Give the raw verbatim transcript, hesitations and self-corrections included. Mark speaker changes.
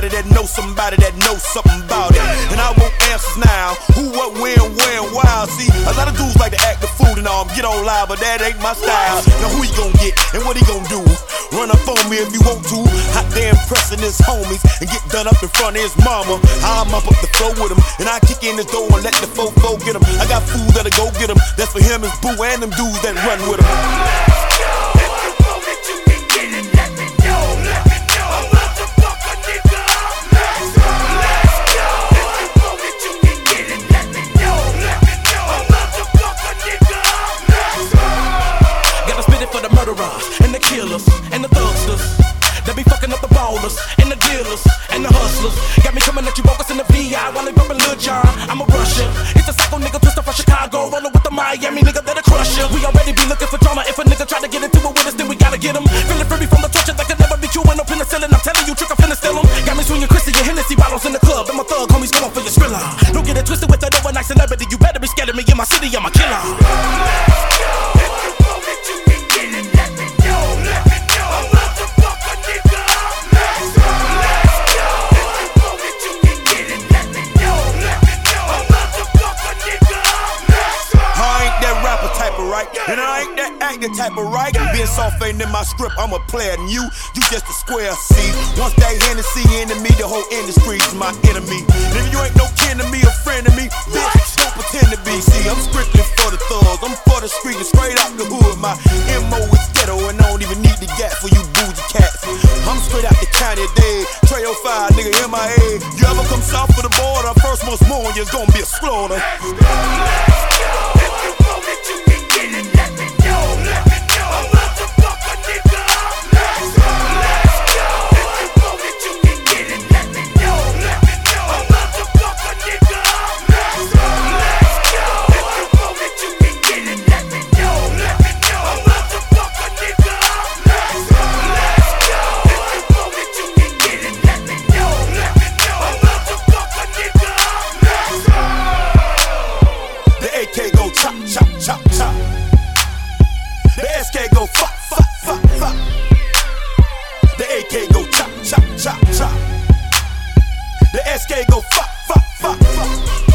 Speaker 1: somebody that knows somebody that knows something about it. And I want answers now. Who, what, when, where, and why. See, a lot of dudes like to act the fool and all, get on live, but that ain't my style. Now who he gon' get and what he gon' do? Run up on me if you want to. Hot damn pressing his homies and get done up in front of his mama. I'm up up the floor with him and I kick in his door and let the fofo get him. I got food that'll go get him. That's for him and Boo and them dudes that run with him.
Speaker 2: Let's go. If you want it, you can get it. Let me know. Let me know. A motherfucker, nigga. Let's go. Let's go. If you want it, you can get it. Let me know. Let me know. A motherfucker, nigga. Let's go.
Speaker 3: Gotta spit it for the murderers and the killers and the thugsters. They be fucking up the ballers and the dealers and the hustlers. Got me coming at you bogus in the V I while they bumpin' Lil Jon. I'm a Russia. It's a psycho nigga twister from Chicago, rollin' with the Miami nigga that'll crush ya. We already be looking for drama. If a nigga try to get into it with us, then we gotta get him. Feeling free from the torture that could never be chewing up in the ceiling. I'm telling you, trick, I'm finna steal him. Got me swinging Chrissy and Hennessy bottles in the club, and my thug homies going for your skrilla. Don't get it twisted with that overnight celebrity. You better be scared of me in my city. I'm a killer.
Speaker 2: Let's go. If you want it, you can get it. Let me know. Let me know. A motherfucker, nigga. Let's go. Let's go. If you want it, you can get it. Let me know. Let me know. A motherfucker, nigga. Let's go.
Speaker 1: I ain't that rapper type of right, and I ain't that acting type of right. Being soft ain't in my script, I'm a player, and you, you just a square C. Once that Hennessy into me, the whole industry's my enemy. And if you ain't no kin to me, a friend of me, bitch, don't pretend to be. See, I'm strictly for the thugs, I'm for the street, and straight out the hood. My M O is ghetto, and I don't even need the gap for you bougie cats. I'm straight out the county, dead. Trey oh five, nigga, M I A. You ever come south of the border, first month's morning, you're gonna be a slaughter.
Speaker 2: Let's go. Let's go. If you want it, you can get it. Let me know. Let me know. A motherfucker, nigga. Let's go. Let's go. If you want it, you can get it. Let me know. Let me know. A motherfucker, nigga. Let's go. Let's go. If you want it, you can get it. Let me know. Let me know. A motherfucker, nigga. Let's go. Let's go. If you want it, you can get it. Let me know. Let me know. A motherfucker, nigga. Let's go.
Speaker 1: The A K go chop, chop, chop, chop. The S K go fuck, fuck, fuck, fuck. The A K go chop, chop, chop, chop. The S K go fuck, fuck, fuck, fuck.